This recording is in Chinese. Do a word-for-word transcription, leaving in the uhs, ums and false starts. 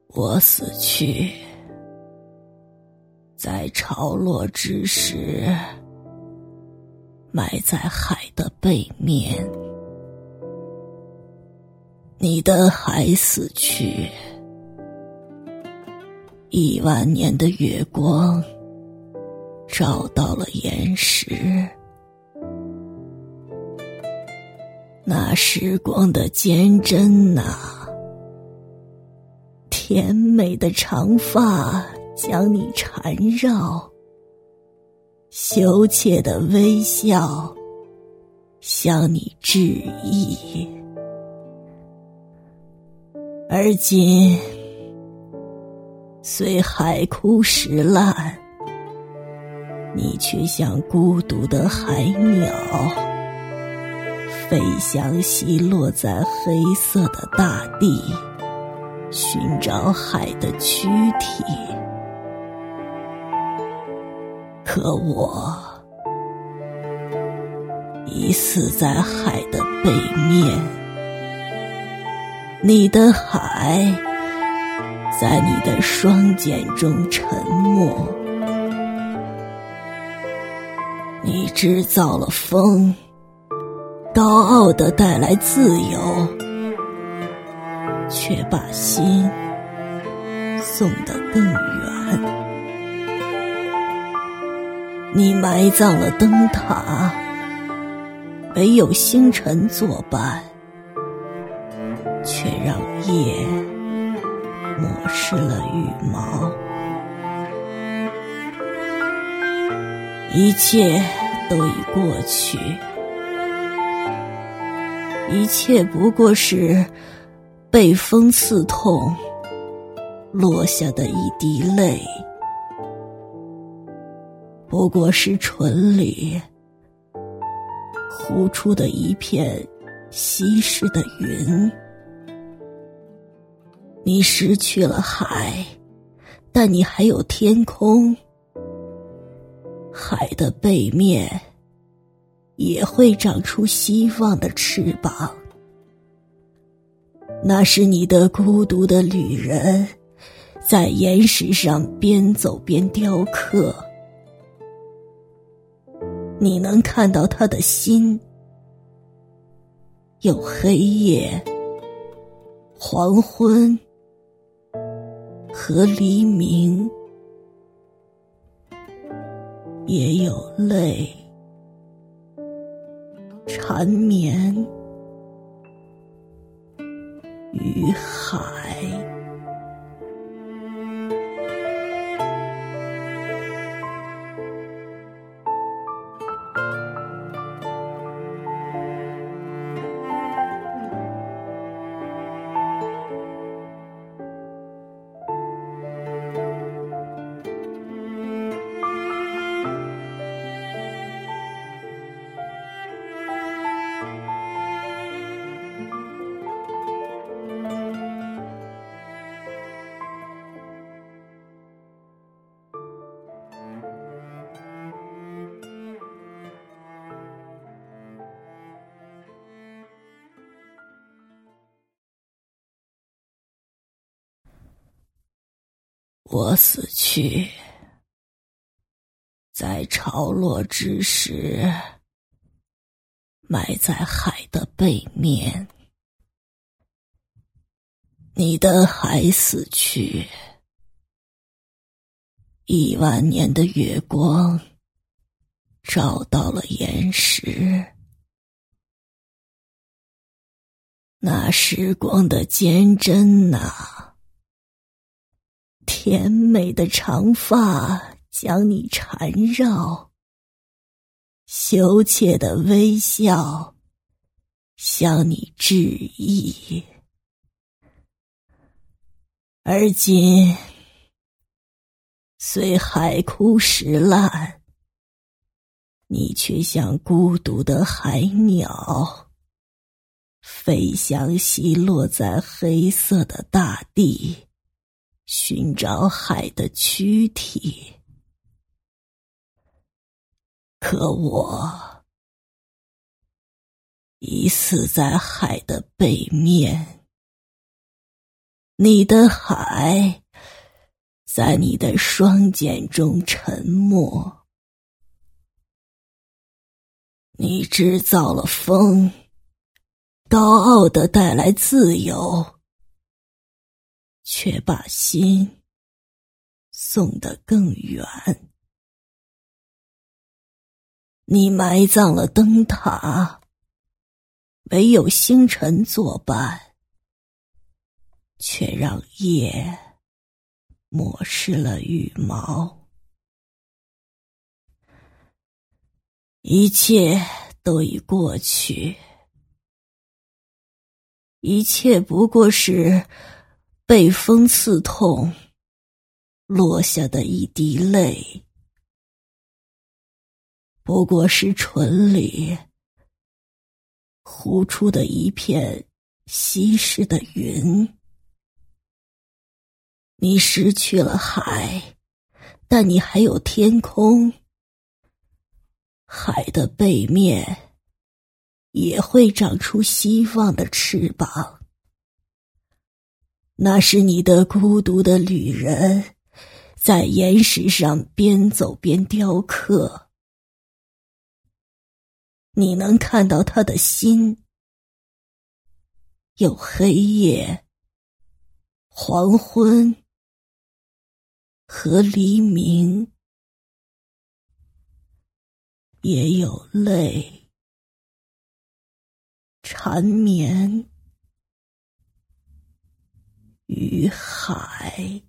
我死去，在潮落之时，埋在海的背面。你的海死去，亿万年的月光照到了岩石。那时光的坚贞啊，甜美的长发将你缠绕，羞怯的微笑向你致意。而今虽海枯石烂，你却像孤独的海鸟，飞翔袭落在黑色的大地，寻找海的躯体。可我已死在海的背面，你的海在你的双肩中沉没。你制造了风，高傲地带来自由，却把心送得更远。你埋葬了灯塔，唯有星辰作伴，却让夜抹湿了羽毛。一切都已过去，一切不过是被风刺痛落下的一滴泪，不过是唇里呼出的一片稀释的云。你失去了海，但你还有天空。海的背面也会长出希望的翅膀。那是你的孤独的旅人，在岩石上边走边雕刻。你能看到他的心，有黑夜、黄昏和黎明，也有泪、缠绵与海。我死去，在潮落之时，埋在海的背面。你的海死去，亿万年的月光照到了岩石。那时光的坚贞啊，甜美的长发将你缠绕，羞怯的微笑向你致意。而今虽海枯石烂，你却像孤独的海鸟，飞翔袭落在黑色的大地，寻找海的躯体。可我已死在海的背面， 你的海在你的双肩中沉没，你制造了风，高傲地带来自由，却把心送得更远。你埋葬了灯塔，唯有星辰作伴，却让夜抹湿了羽毛。一切都已过去，一切不过是被风刺痛落下的一滴泪，不过是唇里呼出的一片稀释的云。你失去了海，但你还有天空，海的背面也会长出希望的翅膀。那是你的孤独的旅人，在岩石上边走边雕刻。你能看到他的心，有黑夜、黄昏和黎明，也有泪、缠绵与海。